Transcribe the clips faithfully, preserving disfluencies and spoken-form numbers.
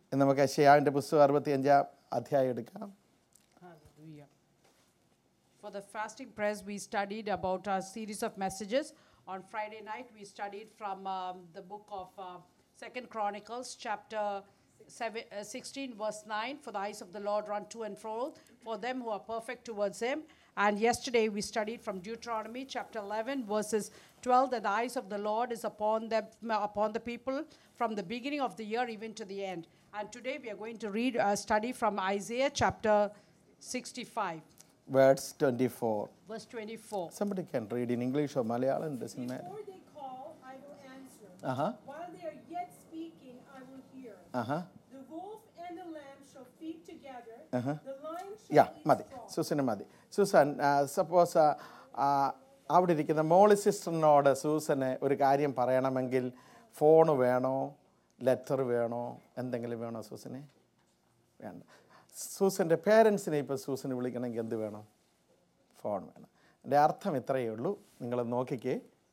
നമുക്ക് യെശയ്യാവിൻ്റെ പുസ്തകം അറുപത്തിയഞ്ചാം അധ്യായം എടുക്കാം. Hallelujah. For the fasting prayers, we studied about a series of messages. On Friday night, we studied from um, the book of uh, Second Chronicles, chapter seven, uh, sixteen, verse nine. For the eyes of the Lord run to and fro, for them who are perfect towards Him. And yesterday, we studied from Deuteronomy, chapter eleven, verses twelve, that the eyes of the Lord is upon them, upon the people from the beginning of the year even to the end. And today, we are going to read a study from Isaiah, chapter sixty-five. Verse twenty-four. Verse twenty-four. Somebody can read in English or Malayalam, doesn't matter. Before they call, I will answer. Uh-huh. While they are yet speaking, I will hear. Uh-huh. The wolf and the lamb shall feed together. Uh-huh. The lion shall Yeah, eat മതി. straw. സൂസന് മതി. Susan, suppose അവിടെ ഇരിക്കുന്ന മോളി സിസ്റ്ററിനോട് Susan ഒരു കാര്യം പറയണമെങ്കിൽ phone വേണോ, letter വേണോ, എന്തെങ്കിലും വേണോ സൂസനെ? വേണ്ട. സൂസൻ്റെ പേരൻസിനെ ഇപ്പോൾ സൂസന് വിളിക്കണമെങ്കിൽ എന്ത് വേണം? ഫോൺ വേണം. എൻ്റെ അർത്ഥം ഇത്രയേ ഉള്ളൂ. നിങ്ങൾ നോക്കിക്കേ.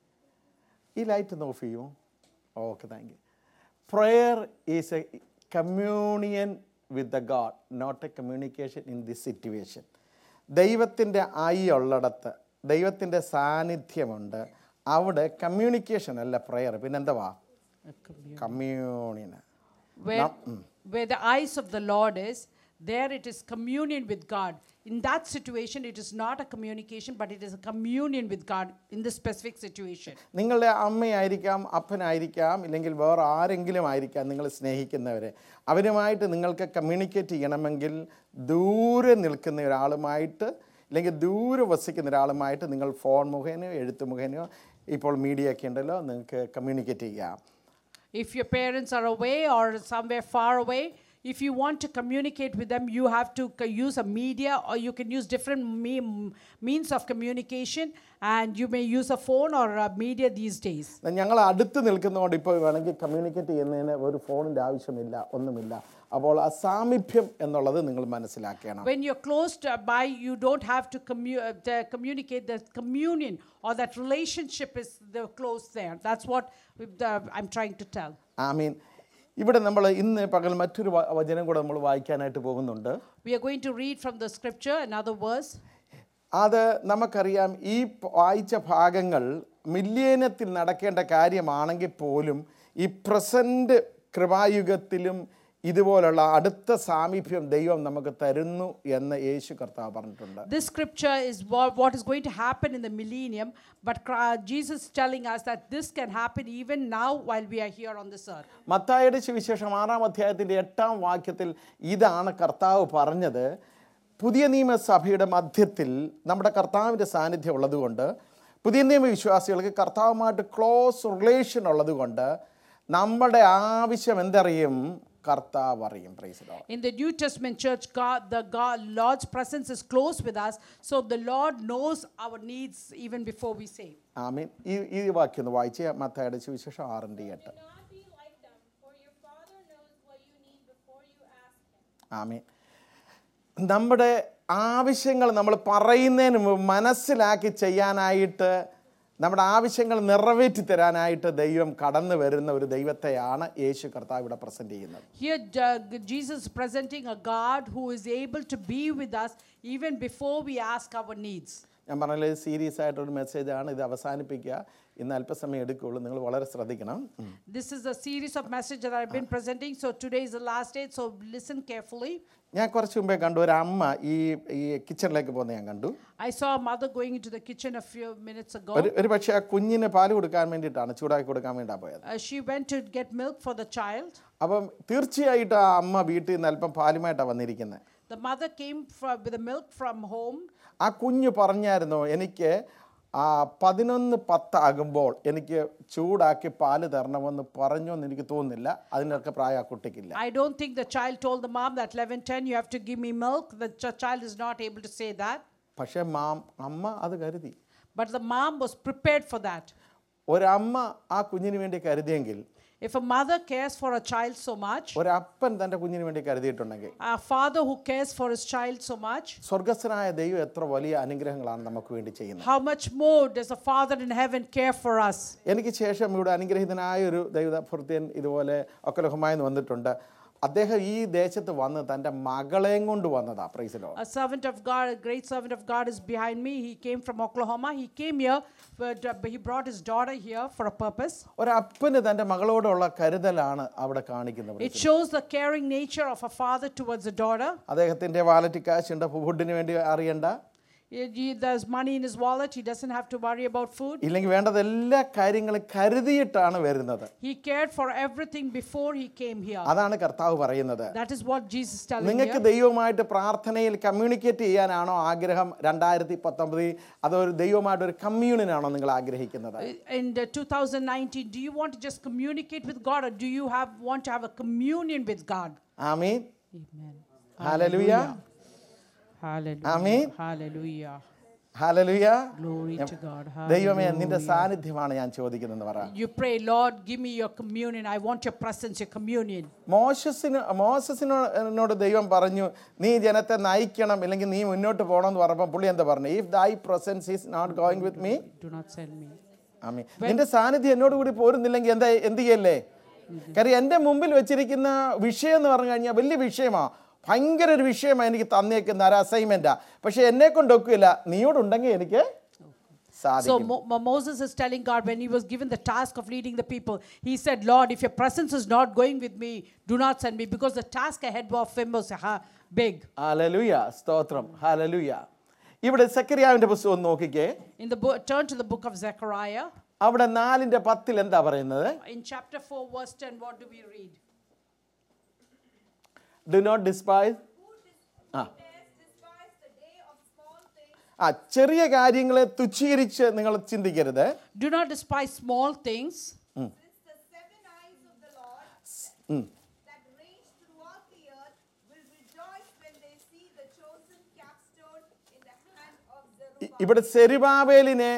ഈ ലൈറ്റ് ഒന്ന് ഓഫ് ചെയ്യൂ. Okay, thank you. Prayer is a communion with the God, not a communication in this situation. ദൈവത്തിൻ്റെ ഐ ഉള്ളിടത്ത് ദൈവത്തിൻ്റെ സാന്നിധ്യമുണ്ട്. അവിടെ കമ്മ്യൂണിക്കേഷൻ അല്ല പ്രയർ, പിന്നെന്തുവാ? Communion. Where, where the eyes of the Lord is, there it is communion with God. In that situation, it is not a communication, but it is a communion with God in this specific situation. നിങ്ങളുടെ അമ്മയായിരിക്കാം, അപ്പനായിരിക്കാം, ഇല്ലെങ്കിൽ വേറെ ആരെങ്കിലും ആയിരിക്കാം നിങ്ങൾ സ്നേഹിക്കുന്നവരെ. അവരുമായിട്ട് നിങ്ങൾക്ക് communicate ചെയ്യണമെങ്കിൽ ദൂരെ നിൽക്കുന്ന ഒരാളുമായിട്ട് അല്ലെങ്കിൽ ദൂരെ വസിക്കുന്ന ഒരാളുമായിട്ട് നിങ്ങൾ ഫോൺ മുഖേനയോ എഴുത്ത് മുഖേനയോ ഇപ്പോൾ മീഡിയ ഒക്കെ ഉണ്ടല്ലോ, നിങ്ങൾക്ക് കമ്മ്യൂണിക്കേറ്റ് ചെയ്യാം. If your parents are away or somewhere far away, if you want to communicate with them, you have to c- use a media, or you can use different me- means of communication, and you may use a phone or a media these days. ഞങ്ങൾ അടുത്ത് നിൽക്കുന്നതുകൊണ്ട് ഇപ്പോൾ വേണമെങ്കിൽ communicate ചെയ്യുന്നതിന് ഒരു ഫോണിൻ്റെ ആവശ്യമില്ല, ഒന്നുമില്ല. അപ്പോൾ ആ സാമീപ്യം എന്നുള്ളത് നിങ്ങൾ മനസ്സിലാക്കണം. When you're close to, by, you don't have to commu- uh, to communicate. The communion or that relationship is the close there. That's what the, I'm trying to tell. I mean, ഇവിടെ നമ്മൾ ഇന്ന് പകൽ മറ്റൊരു വ- വചനം കൂടെ നമ്മൾ വായിക്കാനായിട്ട് പോകുന്നുണ്ട്. We are going to read from the scripture another verse. അത് നമുക്കറിയാം, ഈ പ- വായിച്ച ഭാഗങ്ങൾ മില്ലേനത്തിൽ നടക്കേണ്ട കാര്യമാണെങ്കിൽ പോലും ഈ പ്രസൻറ്റ് കൃപായുഗത്തിലും ഇതുപോലുള്ള അടുത്ത സാമീപ്യം ദൈവം നമുക്ക് തരുന്നു എന്ന് യേശു കർത്താവ് പറഞ്ഞിട്ടുണ്ട്. This scripture is what, what is going to happen in the millennium, but Cra- Jesus is telling us that this can happen even now while we are here on this earth. മത്തായിയുടെ സുവിശേഷം ആറാം അധ്യായത്തിൻ്റെ എട്ടാം വാക്യത്തിൽ ഇതാണ് കർത്താവ് പറഞ്ഞത്. പുതിയ നിയമസഭയുടെ മധ്യത്തിൽ നമ്മുടെ കർത്താവിൻ്റെ സാന്നിധ്യം ഉള്ളതുകൊണ്ട്, പുതിയ നിയമ വിശ്വാസികൾക്ക് കർത്താവുമായിട്ട് ക്ലോസ് റിലേഷൻ ഉള്ളതുകൊണ്ട് നമ്മുടെ ആവശ്യം എന്തറിയും? കർത്താവ് അറിയും. Praise the Lord. In the New Testament church, God, the God, Lord's presence is close with us, so the Lord knows our needs even before we say. ആമീൻ. ഈ ഈ വാക്യം ഒന്ന് വായിച്ചേ. മത്തായിയുടെ സുവിശേഷം ആറിൻ്റെ എട്ട്. Do not be like them, for your Father knows what you need before you ask Him. ആമീൻ. നമ്മുടെ ആവശ്യങ്ങൾ നമ്മൾ പറയുന്നതിന് മുമ്പ് മനസ്സിലാക്കി ചെയ്യാനായിട്ട്, നമ്മുടെ ആവശ്യങ്ങൾ നിറവേറ്റി തരാനായിട്ട് ദൈവം കടന്നു വരുന്ന ഒരു ദൈവത്തെയാണ് യേശു കർത്താവ് ഇവിടെ പ്രസന്റ് ചെയ്യുന്നത്. Here, uh, Jesus is presenting a God who is able to be with us even before we ask our needs. ഞാൻ പറഞ്ഞാൽ സീരിയസ് ആയിട്ടൊരു മെസ്സേജാണ്. ഇത് അവസാനിപ്പിക്കുക. ഇന്ന് അല്പസമയം എടുക്കുകയുള്ളൂ. നിങ്ങൾ വളരെ ശ്രദ്ധിക്കണം. This is a series of messages that I've been presenting, so today is the last day, so listen carefully. ഞാൻ കുറച്ച് മുമ്പേ കണ്ടു ഒരു അമ്മ ഈ ഈ കിച്ചണിലേക്ക് പോകുന്നത് ഞാൻ കണ്ടു. I saw a mother going into the kitchen a few minutes ago. ഒരു ഒരു പക്ഷേ ആ കുഞ്ഞിന് പാല് കൊടുക്കാൻ വേണ്ടിയിട്ടാണ്, ചൂടാക്കി കൊടുക്കാൻ വേണ്ടിയാണ് പോയത്. Uh, she went to get milk for the child. അപ്പം തീർച്ചയായിട്ടും ആ അമ്മ വീട്ടിൽ നിന്ന് അല്പം പാലുമായിട്ടാണ് വന്നിരിക്കുന്നത്. The mother came from, with the milk from home. ആ കുഞ്ഞ് പറഞ്ഞായിരുന്നു, എനിക്ക് ആ പതിനൊന്ന് പത്താകുമ്പോൾ എനിക്ക് ചൂടാക്കി പാല് തരണമെന്ന് പറഞ്ഞോ എന്ന് എനിക്ക് തോന്നുന്നില്ല. അതിനൊക്കെ പ്രായം ആ കുട്ടിക്കില്ല. I don't think the child told the mom that eleven ten you have to give me milk. The ch- child is not able to say that. പക്ഷേ മാം അമ്മ അത് കരുതി. But the mom was prepared for that. ഒരമ്മ ആ കുഞ്ഞിന് വേണ്ടി കരുതിയെങ്കിൽ, If a mother cares for a child so much, ഒരപ്പൻ തൻ്റെ കുഞ്ഞിന് വേണ്ടി കരുതിയിട്ടുണ്ടെങ്കിൽ, a father who cares for his child so much, സ്വർഗസ്ഥനായ ദൈവം എത്ര വലിയ അനുഗ്രഹങ്ങളാണ് നമുക്ക് വേണ്ടി ചെയ്യുന്നത്. how much more does a father in heaven care for us? എനിക്ക് ശേഷം ഇവിടെ അനുഗ്രഹീതനായ ഒരു ദൈവഭൃത്യൻ ഇതുപോലെ ഒക്കലഹുമായി വന്നിട്ടുണ്ട്. അദ്ദേഹം ഈ ദേശത്ത് വന്ന് തൻ്റെ മകളെയും കൊണ്ട് വന്നതാ. Praise the Lord. A servant of God, a great servant of God is behind me. He came from Oklahoma. He came here, but uh, he brought his daughter here for a purpose. ഒരപ്പന് തൻ്റെ മകളോടുള്ള കരുതലാണ് അവിടെ കാണിക്കുന്നത്. It shows the caring nature of a father towards a daughter. അദ്ദേഹത്തിൻ്റെ wallet കാശുണ്ട്, ഫുഡിന് വേണ്ടി അറിയണ്ട. He- he- There's money in his wallet. He doesn't have to worry about food. ഇല്ലെങ്കിൽ വേണ്ടത് എല്ലാ കാര്യങ്ങളും കരുതിയിട്ടാണ് വരുന്നത്. He cared for everything before he came here. അതാണ് കർത്താവ് പറയുന്നത്. That is what Jesus is telling നിങ്ങൾക്ക് here. ദൈവവുമായിട്ട് പ്രാർത്ഥനയിൽ കമ്മ്യൂണിക്കേറ്റ് ചെയ്യാനാണോ ആഗ്രഹം രണ്ടായിരത്തി പത്തൊമ്പതിൽ, അതോ ഒരു ദൈവമായിട്ട് ഒരു കമ്മ്യൂണിനാണോ നിങ്ങൾ ആഗ്രഹിക്കുന്നത്? In the two thousand nineteen, do you want to just communicate with God, or do you have want to have a communion with God? ആമീൻ. Amen. ഹല്ലേലൂയ. Hallelujah. Amen. Hallelujah. ഹല്ലേലൂയ. Glory to God. ദൈവമേ നിന്റെ Hallelujah. സാന്നിധ്യമാണ് ഞാൻ ചോദിക്കുന്നതെന്ന് പറ. You pray, Lord, give me your communion. I want your presence, your communion. മോശസിന് മോശസിനോട് ദൈവം പറഞ്ഞു, നീ ജനത്തെ നയിക്കണം, ഇല്ലെങ്കിൽ നീ മുന്നോട്ട് പോകണം എന്ന് പറഞ്ഞപ്പോൾ പുള്ളി എന്താ പറഞ്ഞു? If thy presence is not going with me, Do not send me. ആമീൻ. നിന്റെ സാന്നിധ്യം എന്നോട് കൂടി പോരുന്നില്ലെങ്കിൽ എന്താ എന്ത് ചെയ്യല്ലേ? കാര്യം എൻ്റെ മുമ്പിൽ വെച്ചിരിക്കുന്ന വിഷയം എന്ന് പറഞ്ഞു കഴിഞ്ഞാൽ വലിയ വിഷയമാണ്, ഭയങ്കര ഒരു വിഷയമാണ് എനിക്ക് തന്നേക്കുന്ന ഒരു അസൈൻമെൻറ്റാ. പക്ഷെ എന്നെ കൊണ്ടൊക്കില്ല, നീയോടുണ്ടെങ്കിൽ എനിക്ക് So സാധിക്കും. Mo- Mo- Moses is telling God, when he was given the task of leading the people, he said, Lord, if your presence is not going with me, do not send me, because the task ahead of him was uh, big. ഹല്ലേലൂയ, സ്തോത്രം, ഹല്ലേലൂയ. ഇവിടെ സെക്കറിയാവിന്റെ പുസ്തകം നോക്കിക്കേ. In the book, turn to the book of Zechariah. അവിടെ നാലിന്റെ പത്തിൽ എന്താ പറയുന്നത്? In chapter four, verse ten, what do we read? Do not despise. ആ despise the day of small things. ആ ചെറിയ കാര്യങ്ങളെ തുച്ഛീകരിച്ച് നിങ്ങൾ ചിന്തിക്കരുത്. Do not despise small things. Since the seven eyes of the Lord that range throughout the earth will rejoice when they see the chosen capstone in the hand of Zerubbabel. ഇവിടെ സെരുബാബേലിനെ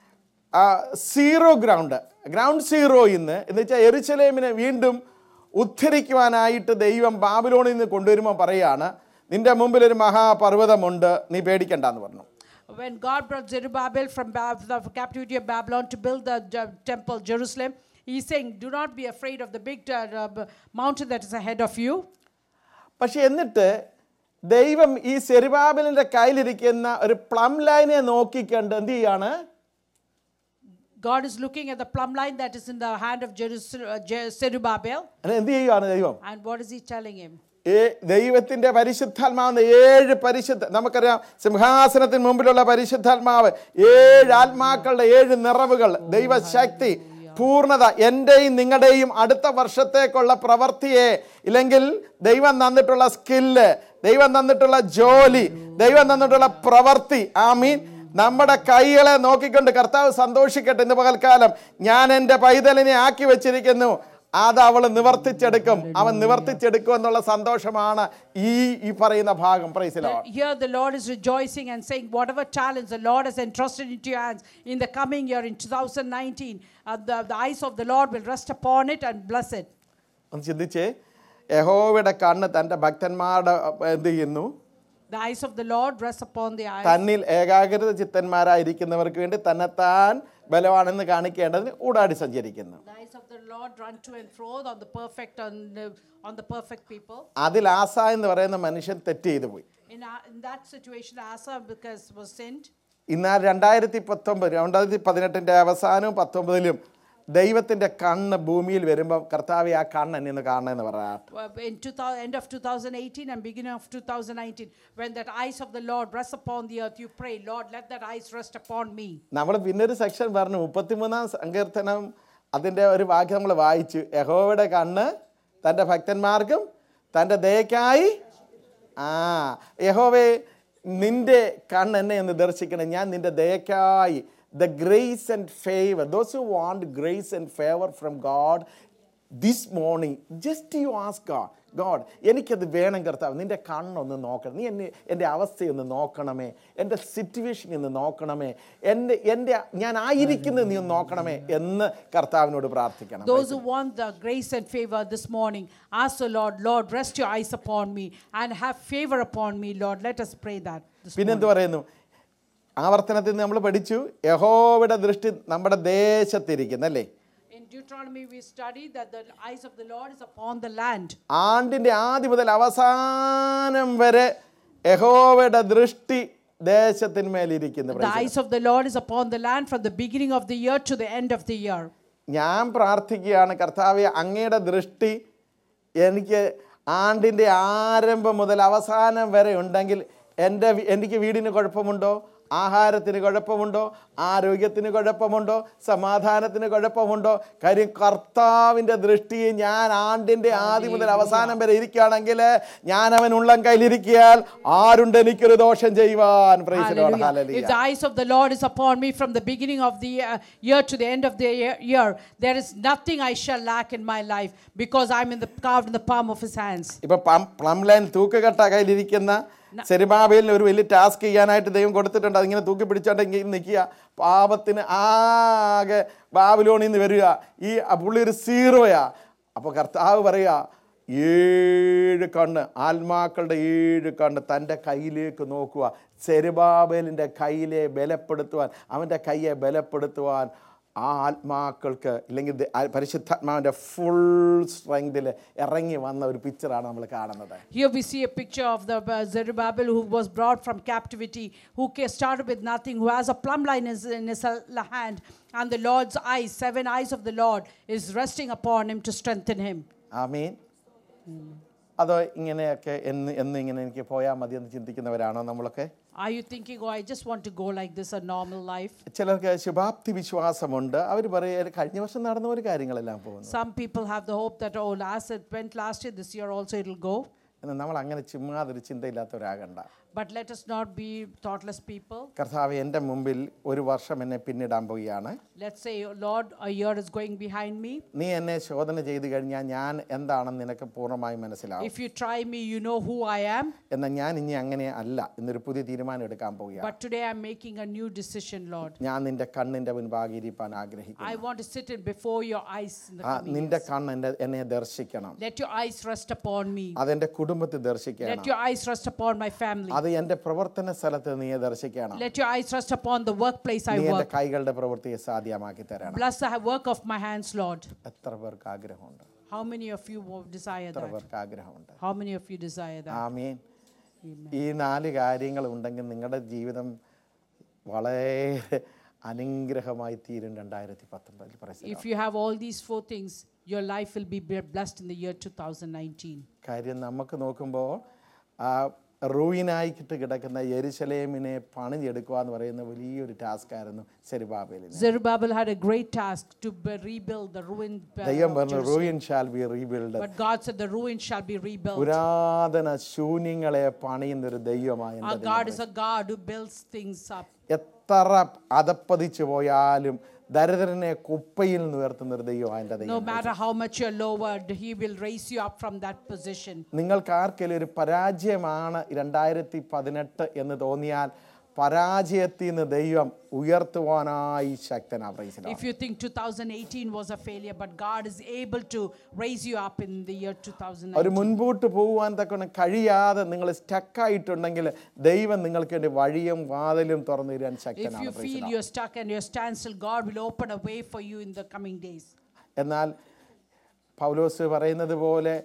zero ground ground zero ഇന്ന് എന്ന് വെച്ചാൽ യെരൂശലേമിനെ വീണ്ടും ഉദ്ധരിക്കുവാനായിട്ട് ദൈവം ബാബിലോണിൽ നിന്ന് കൊണ്ടുവരുമ്പോൾ പറയാണ്, നിന്റെ മുമ്പിൽ ഒരു മഹാപർവ്വതമുണ്ട്, നീ പേടിക്കണ്ടെന്ന് പറഞ്ഞു. When God brought Zerubbabel from Bab- the captivity of Babylon to build the uh, temple, Jerusalem, he's saying, do not be afraid of the big uh, uh, mountain that is ahead of you. പക്ഷെ എന്നിട്ട് ദൈവം ഈ സെരുബാബേലിന്റെ കയ്യിലിരിക്കുന്ന ഒരു plum ലൈനെ നോക്കിക്കണ്ട് എന്ത് ചെയ്യാണ്? God is looking at the plumb line that is in the hand of Jerus- uh, Je- Zerubbabel. അല്ല, എന്ത് ചെയ്യുകയാണ് ദൈവം? And what is he telling him? ഏ ദൈവത്തിന്റെ പരിശുദ്ധാത്മാവ് ഏഴ് പരിശുദ്ധ, നമുക്കറിയാം സിംഹാസനത്തിന് മുമ്പിലുള്ള പരിശുദ്ധാത്മാവ്, ഏഴ് ആത്മാക്കളുടെ ഏഴ് നിറവുകൾ, ദൈവശക്തി, പൂർണ്ണത, എൻ്റെയും നിങ്ങളുടെയും അടുത്ത വർഷത്തേക്കുള്ള പ്രവൃത്തിയെ, ഇല്ലെങ്കിൽ ദൈവം തന്നിട്ടുള്ള സ്കില്ല്, ദൈവം തന്നിട്ടുള്ള ജോലി, ദൈവം തന്നിട്ടുള്ള പ്രവൃത്തി, ആമീൻ, നമ്മുടെ കൈകളെ നോക്കിക്കൊണ്ട് കർത്താവ് സന്തോഷിക്കട്ടെ. ഇന്ന് പകൽക്കാലം ഞാൻ എൻ്റെ പൈതലിനെ ആക്കി വെച്ചിരിക്കുന്നു, അത് അവൾ നിവർത്തിച്ചെടുക്കും, അവൻ നിവർത്തിച്ചെടുക്കും എന്നുള്ള സന്തോഷമാണ് ഈ ഈ പറയുന്ന ഭാഗം. Praise the Lord. Here the Lord is rejoicing and saying, whatever talents the Lord has entrusted into your hands in the coming year, in two thousand nineteen, uh, the, the eyes of the Lord will rest upon it and bless it. ഒന്ന് ചിന്തിച്ചേ, യഹോവയുടെ കണ്ണ് തൻ്റെ ഭക്തന്മാരുടെ എന്ത് ചെയ്യുന്നു? The eyes of the Lord rest upon the eyes. തന്നിൽ ഏകാഗ്രത ചിത്തന്മാരായിരിക്കുന്നവർക്ക് വേണ്ടി തന്നെത്താൻ ബലവാണെന്ന് കാണിക്കേണ്ടതിന് ഊടാടി സഞ്ചരിക്കുന്നു. The eyes of the Lord run to and fro on the perfect on the, on the perfect people. അതിൽ ആസ എന്ന് പറയുന്ന മനുഷ്യൻ തെറ്റ് ചെയ്തു പോയി. In, uh, in that situation, Asa because was sinned. എന്നാൽ രണ്ടായിരത്തി പത്തൊമ്പത് രണ്ടായിരത്തി പതിനെട്ടിൻ്റെ അവസാനവും പത്തൊമ്പതിലും ദൈവത്തിൻ്റെ കണ്ണ് ഭൂമിയിൽ വരുമ്പോൾ കർത്താവ് ആ കണ്ണ് എന്നെ ഒന്ന് കാണണമെന്ന് പറയാം. Uh, In two thousand, end of two thousand eighteen and beginning of two thousand nineteen, when that eyes of the Lord rest upon the earth, you pray, Lord, let that eyes rest upon me. നമ്മൾ പിന്നൊരു section പറഞ്ഞു, മുപ്പത്തിമൂന്നാം സങ്കീർത്തനം അതിൻ്റെ ഒരു വാക്യം നമ്മൾ വായിച്ചു, യഹോവയുടെ കണ്ണ് തൻ്റെ ഭക്തന്മാർക്കും തൻ്റെ ദയക്കായി. ആ യഹോവേ, നിന്റെ കണ്ണ് എന്നെ ഒന്ന് ദർശിക്കണം, ഞാൻ നിന്റെ ദയക്കായി. The grace and favor, those who want grace and favor from God this morning, just you ask God, God, എനിക്കത് വേണം കർത്താവ്, നിൻ്റെ കണ്ണൊന്ന് നോക്കണം, നീ എന്നെ എൻ്റെ അവസ്ഥയൊന്ന് നോക്കണമേ, എൻ്റെ സിറ്റുവേഷൻ ഒന്ന് നോക്കണമേ, എൻ്റെ എൻ്റെ ഞാൻ ആയിരിക്കുന്നത് നീ ഒന്ന് നോക്കണമേ എന്ന് കർത്താവിനോട് പ്രാർത്ഥിക്കണം. Those who want the grace and favor this morning, ask the Lord, Lord, rest your eyes upon me and have favor upon me, Lord. Let us pray that this പിന്നെന്ത് morning. പറയുന്നു? ആവർത്തനത്തിൽ നമ്മൾ പഠിച്ചു, യഹോവയുടെ ദൃഷ്ടി നമ്മുടെ ദേശത്തിരിക്കുന്നല്ലേ. In Deuteronomy we studied that the eyes of the Lord is upon the land. ആണ്ടിൻ്റെ ആദ്യം മുതൽ അവസാനം വരെ യഹോവയുടെ ദൃഷ്ടി ദേശത്തിന്മേലിരിക്കുന്നു. The eyes of the Lord is upon the land from the beginning of the year to the end of the year. ഞാൻ പ്രാർത്ഥിക്കുകയാണ്, കർത്താവേ, അങ്ങയുടെ ദൃഷ്ടി എനിക്ക് ആണ്ടിൻ്റെ ആരംഭം മുതൽ അവസാനം വരെ ഉണ്ടെങ്കിൽ എൻ്റെ എനിക്ക് വീടിന് കുഴപ്പമുണ്ടോ, ആഹാരത്തിന് കുഴപ്പമുണ്ടോ, ആരോഗ്യത്തിന് കുഴപ്പമുണ്ടോ, സമാധാനത്തിന് കുഴപ്പമുണ്ടോ? കാര്യം കർത്താവിൻ്റെ ദൃഷ്ടി ഞാൻ ആണ്ടിൻ്റെ ആദ്യം മുതൽ അവസാനം വരെ ഇരിക്കുകയാണെങ്കിൽ ഞാൻ അവൻ ഉള്ളം കയ്യിലിരിക്കിയാൽ ആരുണ്ട് എനിക്കൊരു ദോഷം ചെയ്യുവാൻ? Praise the Lord. Hallelujah. If the eyes of the Lord is upon me from the beginning of the uh, year to the end of the year, year, there is nothing I shall lack in my life because I'm in the carved in the palm of His hands. ഇപ്പൊ plumb line തൂക്കുകട്ട കയ്യിലിരിക്കുന്ന സെരുബാബേലിന് ഒരു വലിയ task ചെയ്യാനായിട്ട് ദൈവം കൊടുത്തിട്ടുണ്ട്. അതിങ്ങനെ തൂക്കി പിടിച്ചോണ്ട് ഇങ്ങനെ നിൽക്കുക. പാപത്തിന് ആകെ ബാബിലോണിൽ നിന്ന് വരിക. ഈ പുള്ളി ഒരു സീറോയാ. അപ്പോൾ കർത്താവ് പറയുക, ഏഴ് കണ്ണ്, ആത്മാക്കളുടെ ഏഴ് കണ്ണ് തൻ്റെ കയ്യിലേക്ക് നോക്കുക. സെരുബാബേലിൻ്റെ കയ്യിലെ ബലപ്പെടുത്തുവാൻ, അവൻ്റെ കയ്യെ ബലപ്പെടുത്തുവാൻ ആ ആത്മാക്കൾക്ക് ഇല്ലെങ്കിൽ പരിശുദ്ധാത്മാവിൻ്റെ ഫുൾ സ്ട്രെങ്തിൽ ഇറങ്ങി വന്ന ഒരു പിക്ചറാണ് നമ്മൾ കാണുന്നത്. Here we see a picture of the uh, Zerubbabel who was brought from captivity, who started with nothing, who has a plumb line in his, in his hand, and the Lord's eyes, seven eyes of the Lord, is resting upon him to strengthen him. ആമീൻ. അതോ ഇങ്ങനെയൊക്കെ എന്ന് എന്ന് ഇങ്ങനെ എനിക്ക് പോയാൽ മതി എന്ന് ചിന്തിക്കുന്നവരാണോ നമ്മളൊക്കെ? Are you thinking, oh, I just want to go like this, a normal life? ചിലർക്ക് ശുഭാപ്തി വിശ്വാസമുണ്ട്. അവർ പറയും കഴിഞ്ഞ വർഷം നടന്ന ഒരു കാര്യങ്ങളെല്ലാം പോകുന്നു. Some people have the hope that, oh, last it went last year, this year also it will go. എന്നാൽ നമ്മൾ അങ്ങനെ ചുമ്മാതൊരു ചിന്തയില്ലാത്തവരാകണ്ട. But let us not be thoughtless people. കർത്താവ് എൻ്റെ മുമ്പിൽ ഒരു വർഷം എന്നെ പിന്നിടാൻ പോവുകയാണ്. Let's say, Lord, a year is going behind me. നീ എന്നെ ശോധന ചെയ്തു കഴിഞ്ഞാൽ ഞാൻ എന്താണെന്ന് നിനക്ക് പൂർണ്ണമായി മനസ്സിലാവും. If you try me, you know who I am. എന്നാൽ ഞാൻ ഇനി അങ്ങനെ അല്ല എന്നൊരു പുതിയ തീരുമാനം എടുക്കാൻ പോവുകയാണ്. But today I'm making a new decision, Lord. ഞാൻ നിന്റെ കണ്ണിൻ്റെ മുൻപാകെ ഇരിപ്പാൻ ആഗ്രഹിക്കുന്നു. I want to sit in before your eyes in the coming നിന്റെ years. കണ്ണ് എൻ്റെ എന്നെ ദർശിക്കണം. Let your eyes rest upon me. അതെൻ്റെ കുടുംബത്തെ ദർശിക്കണം. Let your eyes rest upon my family. അത് എൻ്റെ പ്രവർത്തന സ്ഥലത്ത് നീ ദർശിക്കണം. Let your eyes rest upon the workplace I നീ എൻ്റെ work. കൈകളുടെ പ്രവൃത്തിയെ സാധ്യമാക്കി തരണം. Bless the work of my hands, Lord. എത്ര പേർക്ക് ആഗ്രഹമുണ്ട്? How many of you desire എത്ര that? പേർക്ക് ആഗ്രഹമുണ്ട്? How many of you desire that? ആമീൻ. ഈ നാല് കാര്യങ്ങൾ ഉണ്ടെങ്കിൽ നിങ്ങളുടെ ജീവിതം വളരെ അനുഗ്രഹമായി തീരും രണ്ടായിരത്തി പത്തൊമ്പതിൽ. If you have all these four things, your life will be blessed in the year twenty nineteen. കാര്യം നമുക്ക് നോക്കുമ്പോൾ ആ റൂയിനായിട്ട് കിടക്കുന്ന യെരുശലേമിനെ പണിഞ്ഞെടുക്കുക എന്ന് പറയുന്ന വലിയൊരു ടാസ്ക് ആയിരുന്നു സെരുബാബേലിന്. Zerubbabel had a great task to be- rebuild the ruined uh, ദൈവം പറഞ്ഞു Jerusalem. Ruin shall be rebuild. But God said the ruin shall be rebuilt. പുരാതന ശൂന്യങ്ങളെ പണിയുന്ന ഒരു ദൈവമായ Our God is a God who builds things up. എത്ര അതപ്പതിച്ചു പോയാലും ദരിദ്രനെ കുപ്പയിൽ നിന്ന് ഉയർത്തുന്ന ഒരു ദൈവമായ എൻ്റെ No ദൈവം. matter how much you're lowered, He will raise you up from that position. നിങ്ങൾക്ക് ആർക്കെങ്കിലും ഒരു പരാജയമാണ് രണ്ടായിരത്തി പതിനെട്ട് എന്ന് തോന്നിയാൽ പരാജയത്തിൽ നിന്ന് ദൈവം ഉയർത്തുവാനായി ശക്തനാ. Praise the Lord. If you think twenty eighteen was a failure, but God is able to raise you up in the year twenty ഒരു nineteen. മുൻപോട്ട് പോകുവാൻ തക്കണം കഴിയാതെ നിങ്ങൾ സ്റ്റക്കായിട്ടുണ്ടെങ്കിൽ ദൈവം നിങ്ങൾക്ക് വേണ്ടി വഴിയും വാതിലും തുറന്നു തരാൻ If ശക്തനാണ്. you praise the feel Lord. you're stuck and you're standstill, God will open a way for you in the coming days. എന്നാൽ പൗലോസ് പറയുന്നത് പോലെ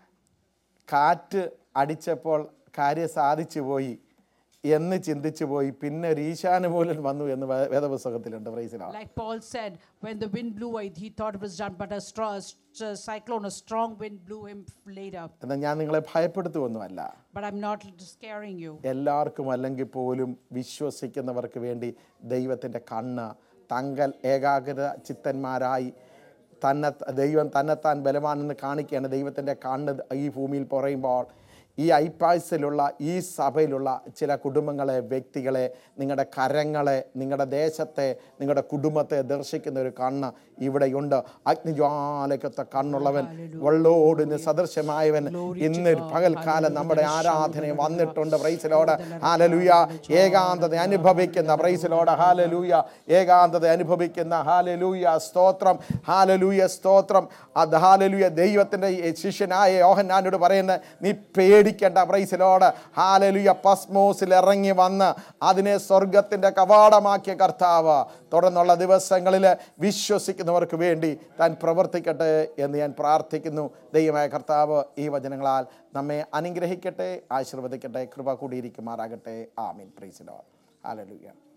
കാറ്റ് അടിച്ചപ്പോൾ കാര്യം സാധിച്ചു പോയി എന്ന് ചിന്തിച്ചു പോയി, പിന്നെ ഒരു ഈശാനുമൂലൻ വന്നു എന്ന് വേ- വേദപുസ്തകത്തിലുണ്ട്. Praise the lord. Like Paul said, when the wind blew, he thought it was done, but a strong a cyclone, a strong wind blew him later. എന്നാൽ ഞാൻ നിങ്ങളെ ഭയപ്പെടുത്തുവൊന്നുമല്ല. But I'm not scaring you. എല്ലാവർക്കും അല്ലെങ്കിൽ പോലും വിശ്വസിക്കുന്നവർക്ക് വേണ്ടി ദൈവത്തിൻ്റെ കണ്ണ് തങ്കൽ ഏകാഗ്രത ചിത്തന്മാരായി തന്നെ ദൈവം തന്നെത്താൻ ബലവാനെന്ന് കാണിക്കുകയാണ്. ദൈവത്തിൻ്റെ കണ്ണ് ഈ ഭൂമിയിൽ പറയുമ്പോൾ ഈ ഐപാസിലുള്ള ഈ സഭയിലുള്ള ചില കുടുംബങ്ങളെ, വ്യക്തികളെ, നിങ്ങളുടെ കരങ്ങളെ, നിങ്ങളുടെ ദേശത്തെ, നിങ്ങളുടെ കുടുംബത്തെ ദർശിക്കുന്ന ഒരു കണ്ണ് ഇവിടെയുണ്ട്. അഗ്നിജ്വാലക്കത്തെ കണ്ണുള്ളവൻ, വെള്ളോടിന് സദൃശമായവൻ ഇന്ന് പകൽക്കാലം നമ്മുടെ ആരാധനയെ വന്നിട്ടുണ്ട്. Praise lord. ഹല്ലേലൂയ. ഏകാന്തത അനുഭവിക്കുന്ന പ്രൈസ് ലോർഡ്. ഹല്ലേലൂയ. ഏകാന്തത അനുഭവിക്കുന്ന ഹല്ലേലൂയ സ്തോത്രം. ഹല്ലേലൂയ സ്തോത്രം. അത് ഹല്ലേലൂയ. ദൈവത്തിൻ്റെ ശിഷ്യനായ യോഹന്നാനോട് പറയുന്ന നീ പേടി പേടിക്കേണ്ട. പ്രൈസിലോട് ഹാലലുയ. പസ്മോസിൽ ഇറങ്ങി വന്ന് അതിനെ സ്വർഗത്തിൻ്റെ കവാടമാക്കിയ കർത്താവ് തുടർന്നുള്ള ദിവസങ്ങളിൽ വിശ്വസിക്കുന്നവർക്ക് വേണ്ടി താൻ പ്രവർത്തിക്കട്ടെ എന്ന് ഞാൻ പ്രാർത്ഥിക്കുന്നു. ദൈവമായ കർത്താവ് ഈ വചനങ്ങളാൽ നമ്മെ അനുഗ്രഹിക്കട്ടെ, ആശീർവദിക്കട്ടെ, കൃപ കൂടിയിരിക്കുമാറാകട്ടെ. ആമീൻ. Praise the lord. ഹല്ലേലൂയ.